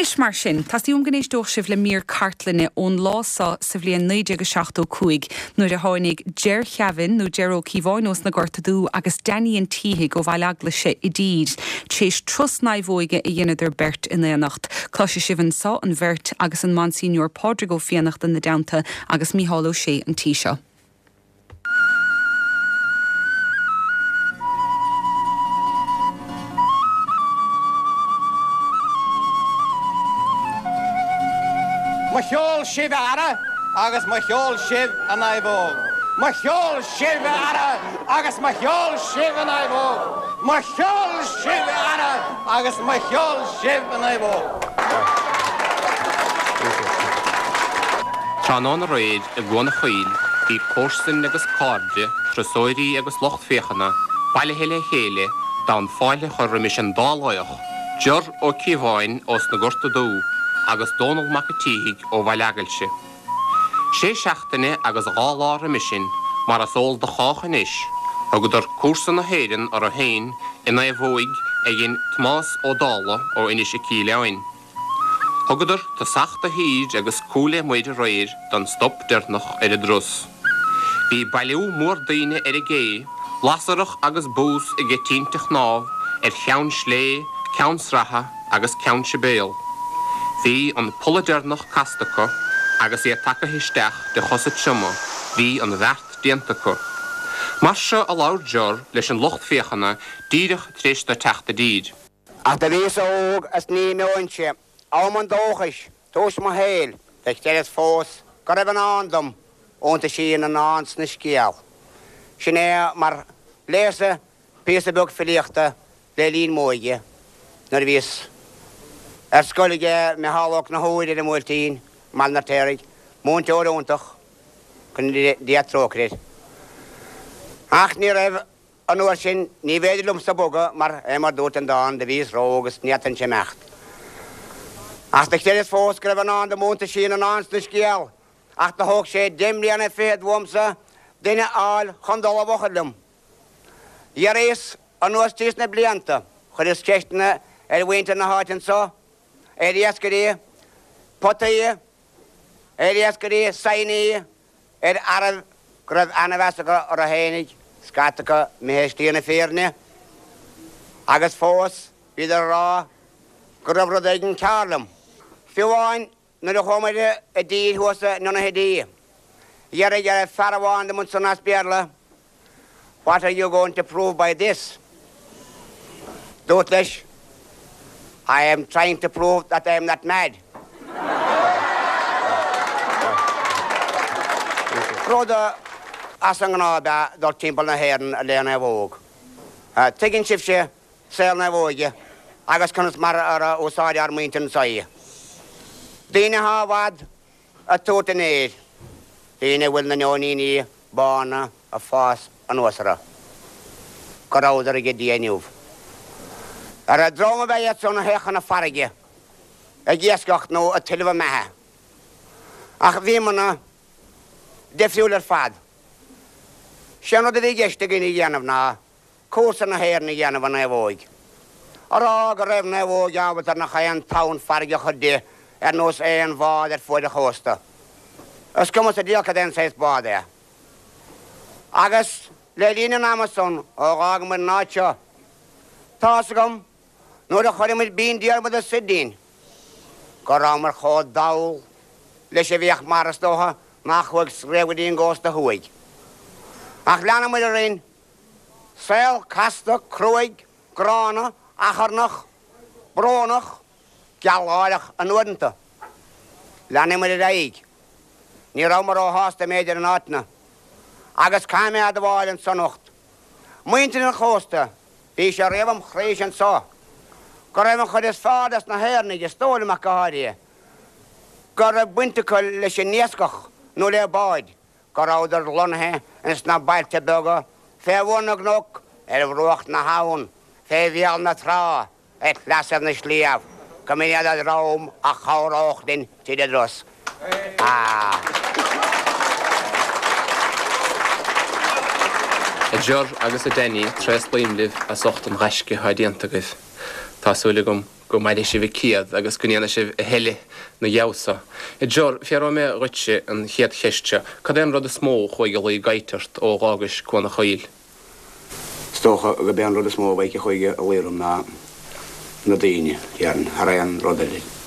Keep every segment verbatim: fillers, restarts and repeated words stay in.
Nis mar sin, tas die omgenéis doorsif le meer kartlinne ón lása sa bbliain naide go seachtó cuaig nuair a tháinig Ger Cheavin nó Gero Cíváinos na gortadú agus Danny Tíhig go bhfuil aglaise i díd. Tréis trus naimhóige i dhéanaidir bert in éanacht. Cloise sivan sa an bhert agus an Monsignor Podrigo fianacht in na Downta agus Mícheál Ó Sé an Taoiseach. Machiol Shiv ara, agus Machiol Shiv an Aivog. Machiol Shiv ara, agus Machiol Shiv an Aivog. Machiol Shiv ara, agus Machiol Shiv an Aivog. Tránon a réid a gona chuil, í córstin agus cardde, trasóirí agus locht féchana, baile hele héle, dan fáile chorrimis an dálaoch, Ger ó Cíváin os na gortadú, agus Donald Macatíhig ó bhailagailse. Sé seachtaine agus gálára misin mar a sól de cháchan is, agudur cúrsan na héirin ar a hain ina a bhóig a gin Tomás ó Dála ó inis a cíleáin. Agudur tá sachta híd agus cúle muide réir don stop dernach ar a drus. Bhí bailiú mór daine ar a gé, lasarach agus bús i gé tínteach náv ar cheann slé, ceann sracha agus ceann sibéal. Bhí an puladernach castacha agus é take histeach de chosa tsuma, bhí an bhert diantacha. Mar se a laur Ger leis an locht féchana díirech tréis na teachta díd. Ach da rís óg as ní meointse, am an dóchais, tóis ma héil, leis teres fós, go raibh an andam, ónta sín an ans na scial. Sin é mar lésa písa bug filiachta le lín móige, nar vís. Er scolige me hálach na hóir i múltíín, mal na térig, múnti ó róntach, chun diat trócrid. Ach ní raibh an uair sin ní féidir lumsa boga mar é mar dút an dán de vís rógus níatan sé mecht. Ach da chéris fós go raibh an an de múnta sín an ans na scial, ach da hóg sé dimlí an e féad womsa, duine áil chundal a bochadlum. Iar éis an uair tís na blianta, chud is ceistna ar winter na háitin so, Erias gyrru, potaí, Erias gyrru, saini, er araf gryf anafesaga o'r a heinig, scataga mehesdi yn y ffeirni, agos ffos, bydd yr ra, gryf roedd egin carlum. Ffiwain, nid o'ch omyd y dyd hwasa nyn y hedi. Iar iar farawan dim yn sonas bierla. What are you going to prove by this? Dwtlish. I am trying to prove that I am not mad. Roda asang na ba dor timpal na hern a lena våg. Tegin chifse sel na våg. Agus kanus mar ara osari ar minten sai. Dine ha vad a totener. Dine vil na noni ni bana a fas anosra. Karaudar ge dienuv. Ar a droma bheith iad son a hechan a farige, a giesgacht nó a tilfa mehe. Ach bhí mana defriúil ar fad. Sian oedd y fi gystig i ni gynaf na, cwrs yn a her ni gynaf yn ei fwyd. Ar ag a ref na fwyd awyd ar na chayan tawn farige chyddi er nos ein fad er fwyd a chosta. Ysgymys y diolch adén seis bod e. Agus le lun yn Amazon o gag mynd nacho. Tasgam, Nôr a chwarae mynd byn diar mynd y sydyn. Goram ar chod dawl. Leis e fiach maras doha, nach wag srewyd i'n gost a hwyd. Ach lan am yr un, sel, casta, crwyd, grana, acharnach, bronach, gialgoelach yn wydnta. Lan am yr eig. Ni raw mar o host am eidir yn atna. Agus came ad y wael yn sanocht. Mwyntin yn chosta. Bys a refam chreis yn so. Gorefam chydys ffadas na hernig y stôl yma gahari. Goref bwynticael leis y niesgach nhw le boed. Gorawd yr lonhe yn sna bail te bygo. Fe fwn o gnwc er frwch na hawn. Fe fial na tra et lasaf na sliaf. Cymuniad ad rawm a chawr o'ch dyn tyd y dros. Ah. A Ger agus a Danny tres líimlih a socht an reisce haidíantagah. Tá súla gom go maidir sé bh ciad agus gonéana sé heile na jaasa. I Geor fiar mé ruitse an chiad cheiste, Cad an rud a smó chuig go lí gaitart ó gágus chuna chail. Stocha go ben rud a smó bhaige chuige a léirum na na daine hearan har an rud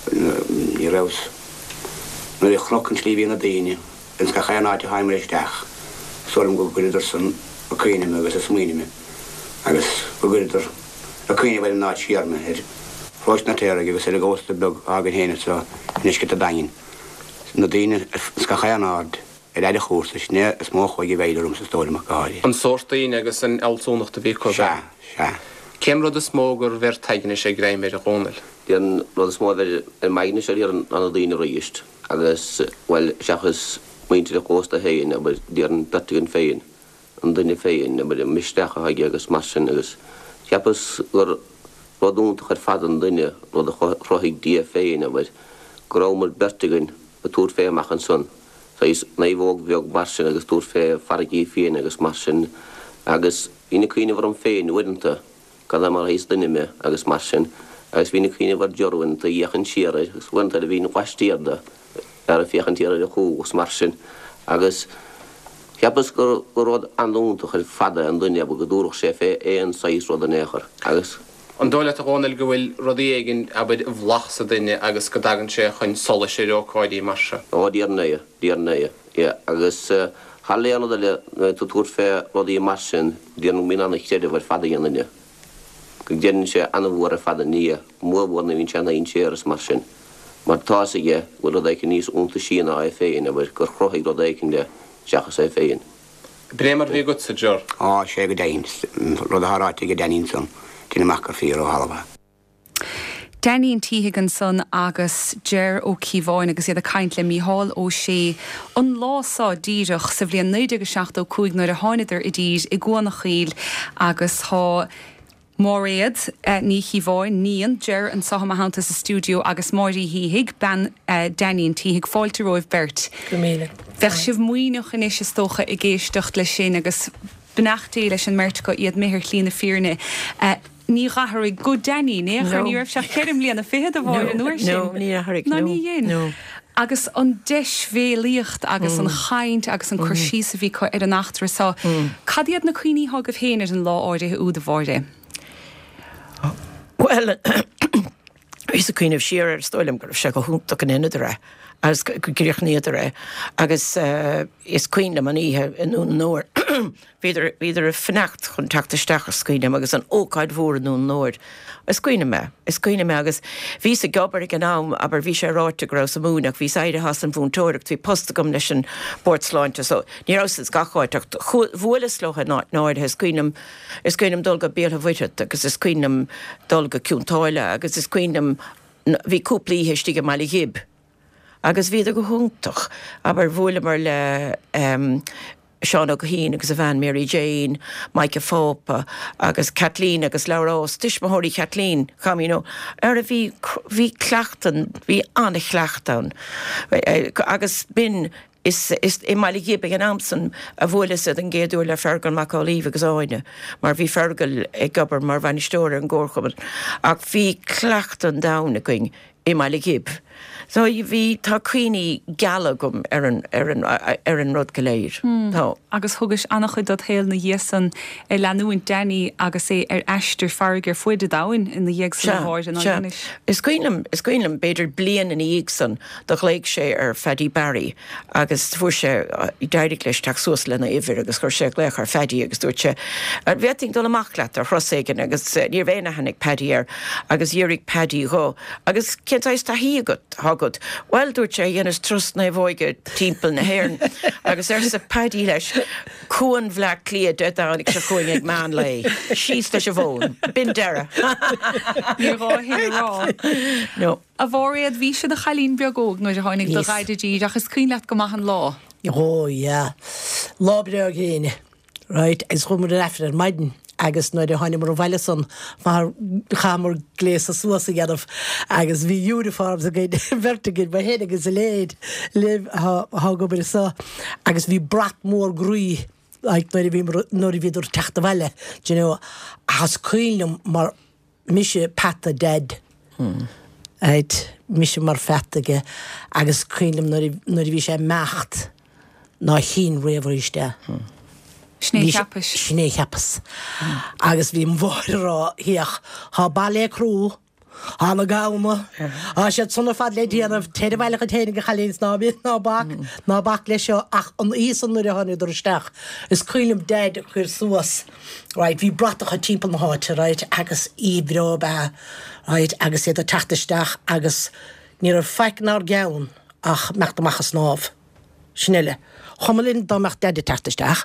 i raibh nuair i chlochan slíbhí na daine ins go chéan áte haimreisteach solim go guridir san a cuine agus a smuoine agus go guridir a cuine bhfuil ná siarna ir fáis na téir agus ar a ggósta beg agan héine sa nisce a dain. Na daine ins go chéan ád ar éidir chósta sné is mó chuige bhéidirúm sa stólim a gáí. An sóirtaíine agus an eilsúnachta bhí chu Se, se. Céim rud a smógur bhar taigine sé gréim ar a gcónail. Dían rud a smó bhar an maigine sé ar an daine ríist agus bhfuil seachas muinte a cósta héin a díar an datagan féin an duine féin a bud misteach a haige agus marsin agus ceapas gur rodúnta chuir fad an duine rud a chroigh dia féin a bud gorámar bertigan a túr fé amach an son. Sa is naimhóg bheog marsin agus túr fé faragí féin agus marsin agus hína cuine bhar an féin uidanta cad mar hééis duine me agus marsin agus hína cuine bhar deorhain a dhéchan siar agus bhainta a bhína bhaistíarda ar a fiochan tíar a chuúgus marsin agus ceapas gur rud anúnta chuir fada an duine go dúrach sé fé é an saís rud an éair agus. An dóile a gcónail go bhfuil rudí éigen a bud bhlach sa duine agus go dagan sé chun sola sé róáidí marse. Ó díar naia, díar naia. agus halléanana le túr fé rudí marsin díanú mí anna chéidir bhar fada anine. Go déann sé anna bhór a fada ní, móhórna hín sena on séras marsin. Mar tásaige bhfuil a éici níos únta sína a féin a bhfuil gur chrochaigh rud éicin le seachas é féin. Brémar bhí gut sa Geor? Á sé go dain rud a háráte go daín son tína machchar fíor ó halbha. Daníon tíigh an son agus Ger ó Cíbháin agus iad a caint le Mícheál ó sé an lásá díireach sa bblion naoide seach ó cúig nuair a tháineidir i dtír i gcóna chiil agus tá Móréad ní Cíbháin níon Ger an soham hananta sa stúdio agus Máirí híigh ben Daníon tíigh fáilte roimh bert. Gomíle. Bheith sibh muoineach in is tócha i ggéistecht le sin agus benachtaí leis an mert go iad méthir lína fíorne. Ní rathaigh go Danny, né? Ní raibh se chéirim líana féad a bháil an uair sin. No, ní rathaigh, no. No, ní dhéon. Agus an deis bhéalaíocht agus an chaint agus an chuirsí sa bhí ar an nachtar sa. Cad iad na cuoine thugah féin ar an lá áirithe úd a bháide? Well, is a cuoineh siar ar stoilm gur se go húntaach an inad ra, agus gríoch níad ra, agus is cuoine man íthe in ún nóir. Bhíidir a fnacht chun teachtasteach cuoine agus an ócáid mhór in ún nóir. Is cuoine me, is cuoine me agus bhí sa gabar ag an am, aber bhí sé ráte grá sa múnach, bhí saide has an bhún tóireacht, bhí postagam leis an bórtsláinte, so ní rás is gacháiteach. Bhualas locha náid is cuoinem is cuoinem dulga béaltha bhuiiteat, agus is cuoinem dulga ciúntáile, agus is cuoinem bhí cúplaí heistigh meala hib. Agus bhíad a go húntaach, aber bhuala mar le um, Seán O'Caheen agus a bhean Mary Jane, Micah Fópa, agus Kathleen agus Laura Ross, Tishmahori Kathleen, come, you know, ar a bhí bhí cleachtan, bhí anna cleachtan, agus bin is is i mala gib an amsan a bhualas an géadú le fergal Macaulíh agus áine, mar bhí fergal ag gabar mar bhainisteoir an gcórchaman, ach bhí cleachtan dána going i mala gib. So bhí tá cuoine galagum ar an ar an ar an rud go léir. Tá. Agus thugus annach chud dat héal na dhéasan é leanúin Danny agus é ar eistir farg ar foiide dáin in na dhéag san bháid an anis. Is cuoinem is cuoinem beidir blian in íagsan do chléig sé ar Feddy Barry agus fuair sé i deireadh leis taxús lena ihir agus chuir sé léach ar Feddy agus dúirt sé ar bheting dul amach leat ar chrosagan agus níor bhéna hanig Paddy ar agus dhéirigh Paddy go agus cintáis tá hí agat good. Well, dúirt sé dhéanas trust na bhóige timppel na héirn agus ar sa Paddy leis cuan bhleach clia de dánig se chuin ag man lei. Síos leis a bhón. Bin deire. Ní rá hí rá. No. A bhóriad bhí se de chalín beagóg nuair a tháinig do gaiidir agus cuoin leat go maith an lá. Oh, yeah. Lá beag héine. Right, is chumar an eftir an maidin. Agus nuair a tháinig mar bhile san mar chamar gléas a suas a gheadamh agus bhí uniforms a gcéad vertigid ba héad agus a léad liv há go bar sa agus bhí brat mór grúí ag nuair a bhí nuair a bhíidir teachta bhile, you know, has cuilm mar mise pata dead Eit mis mar fettige agus cuilim nuair bhí sé mecht ná chin réhharíiste. Snécheappas. Snécheappas. Agus bhí mhórrá hiach há bailé crú, hána gáma, á sé sunna fad le déanamh teidir bhile go téine go chalíns ná bit ná bach, ná bach lei seo ach an ísan nuair a tháinig doristeach. Is cuilim dead chuir suas. Right, bhí bratacha timppla na háte, right, agus íbró be, right, agus iad a tataisteach agus ní ar feicnar geann ach mecht amachchas náb. Snelle. Chomalinn dáach dead tataisteach,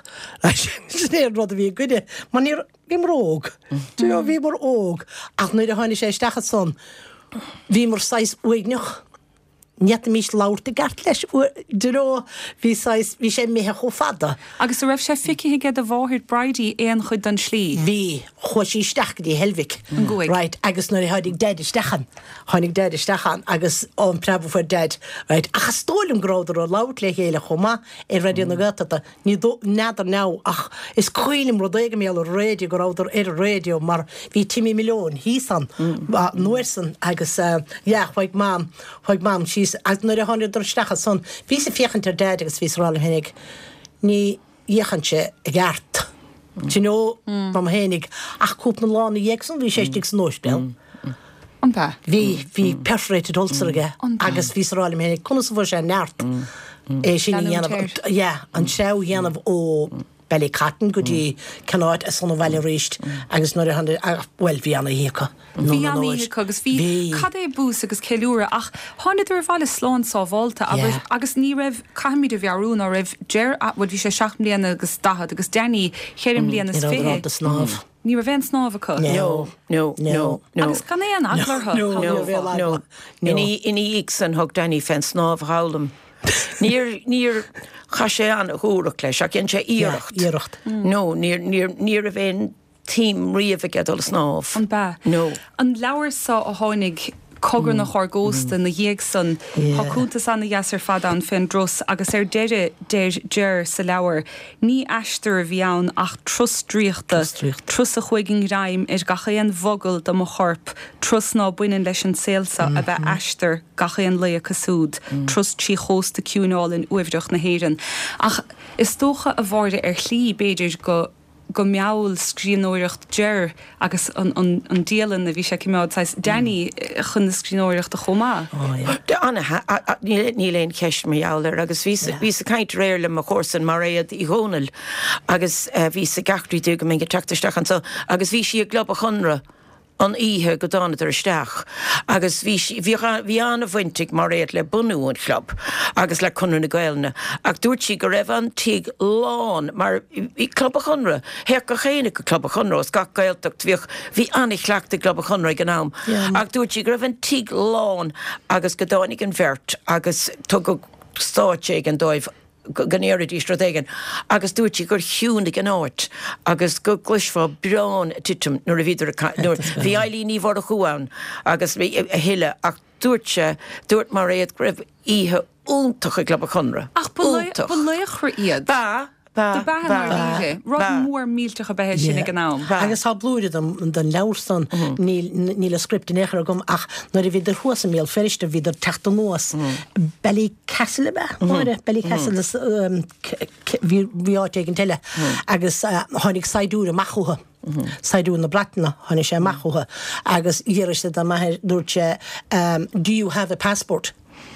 snéir rud a bhí goide, man ní bhí mar óg. Tú bhí mar óg. Ach nuair a tháinig sé stachad son, bhí mar sais uigneach. Niet mís láirta gart leis duró bhí bhí sé méthe cho fada. Agus a raibh sé ficithe ge a bháthir braidí éon chud den slí. Bhí chuisí stachadí helmhic. Right, agus nuair hádig dead stechan. Hánig dead stechan agus an prebo for dead. Right, achas tólim gráidir ó láirt le chéile chuma i radio na gatata. Ní nádar ná ach is cuilim rud éige mé ar radio gráidir ar radio mar bhí tíimi milliún hísan nuirsan agus ja, chuig mám, chuig mám sí as nuair a tháinig doristeach son, bhí sa fiochantar dead agus bhí rála hénig ní dhéchanse a gceart. Tu nó mam hénig ach cúpna lána dhéagsan bhí séistigh san nóispel. Anpa. Bhí hí perforated ulcer aige agus bhí rála hénig chuna sa bhór sé neart. É sin dhéanamh, ja, an seo dhéanamh ó Belly Cotton gotí canáid a sanna bhile réist agus nuair a bhfuil bhí anna hícha. Bhí anna hícha agus bhí cad é bús agus ceúra ach tháinig ar bhile slán sá bháilta agus ní raibh caiimiid a bhearún á raibh deir bhfuil bhí sé seach mbliana agus dahad agus déanaí chéirim bliana fé. Ní ra bhéin snáb acu? No, no, no, no. Agus can é an aglartha? No, no, no. Iní íag san thug déanaí fan snáb hálam. Níor níor cha sé an thuúach leis a cinn sé íirecht. Íirecht. No, níor a bhéin tím riamh a gedal snáb. An ba? No. An leabhar sa a tháinig cogur na chógósta na dhéag san háúnta sanna dheasar fada an fin dros agus ar deire déir deir sa leabhar ní eistar a bhí ann ach trusdríochta trus a chuigin raim ar gachaíon vogel do mo chorp trus ná buinen leis an séalsa a bheith eistar gachaíon le a cosúd trus tí chósta ciúnáil in uimhreach na héireann ach is tócha a bhharde ar chlí beidir go go meall scríóireacht deir agus an díalan a bhí sé cimeáid sais Danny chun na scríóireacht a chomá. De anna ní léon ceist meáir agus ví a caiint réir le mar chósan mar réad i ghónal agus ví a gachrí tú go mé go teachtarsteach an agus bhí si a glob a chunra an ihe go dána ar isteach agus bhí anna bhaintig mar réad le bunúin club agus le chunra na gailna ach dúirt si go raibh an tiag lán mar i club a chunra heach go chéine go club a chunra os gach gailteach bhíoch bhí annig chleachta club a chunra go nám ach dúirt si go raibh an tiag lán agus go dánig an bhirt agus tu go stáit an dóibh gannéirí stratégan agus dúirtí gur hiún an áit agus go gluisfá breán titum nuair a bhíidir bhí eilí ní bhar a chuáin agus bhí a hiile ach dúirte dúirt mar réad greibh ihe úntacha club a chunra. Ach buléoch iad. Ba Ba Rod mór mílteach a behe sinna gná. Agus há blúide den leirsan ní le skriptin échar gom ach nuair a bhíidir thuasa méal feriste bhíidir teachta nuas Belly Castle be máire Belly Castle bhí áitigin teile agus tháinig saidúra machútha. Saidú na bratna tháinig sé machútha agus dhéiriiste a maithir dúirte do you have a passport?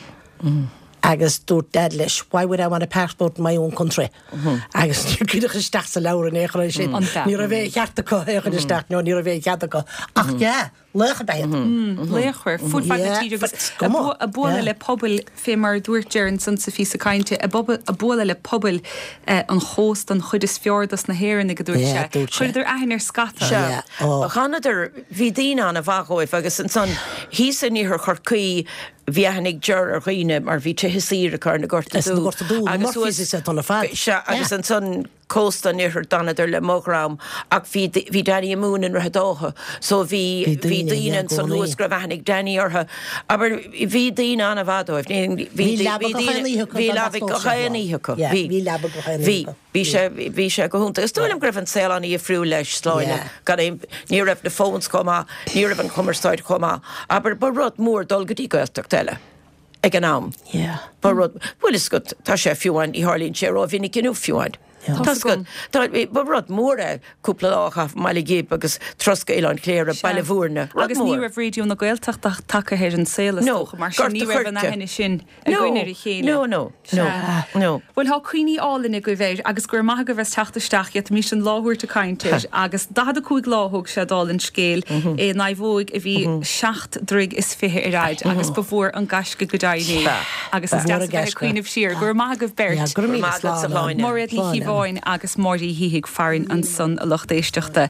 Agus dúirt dead leis, why would I want a passport in my own country? Agus níor isteach sa leabhar an échar sin. Ní a bheith cheartacha échar isteach nó ní a bheith cheartacha. Ach yeah, lécha beiad. Léchar, fúdfad tíidir a bóla le pobl fé mar dúirtear an san sa fí sa cainte a bóla le pobl an chóst an chud is fiordas na héireanna go dúirte. Chuidir aithn ar scata. Chanaidir bhí daoine an a bhathóibh agus an son hí san níor chorcaí bhíhannig deir ar chuoine mar bhí te hisír a car na gorta dú. Agus agus an son cósta níhir danidir le mógrám ach bhí daine mún in rathe dócha, so bhí daine san nuasgra bhenig daine ortha, aber bhí daine anna bhádóibh, bhí lebh go chaíthecha. Bhí sé go húnta. Is dúlam gribh an céil an í friú leis sláine, gan ní raibh na fóns comá, ní raibh an cumarsáid comá, aber ba rud mór dul go dtí goilteach teile. Ag an am. Ba rud, bhfuil is go tá sé fiúhain í Harlín sé ó bhínig cinú fiúhain. Tás go, ba rud mór cúpla ácha meile gép agus trosca Ileán Cléir a baile bhúrne. Agus ní raibh réidiú na gailteach take héir an célas mar sin ní raibh an aine sin a gcuineir i chéile. No, no, no, no. Bhfuil há cuioine álinna go bhéir agus gur maithe go bheits teachtaisteach iad mí an láthúirta cainteir agus dad a cúig láthóg sé dálinn scéal é naimhóig a bhí seacht drig is fithe i ráid agus ba bhór an gasca go daine agus is deas cuioineh siar gur maithe go beirt. Mór iad hí bháin agus mórí híigh farin an son a lochtéisteachta.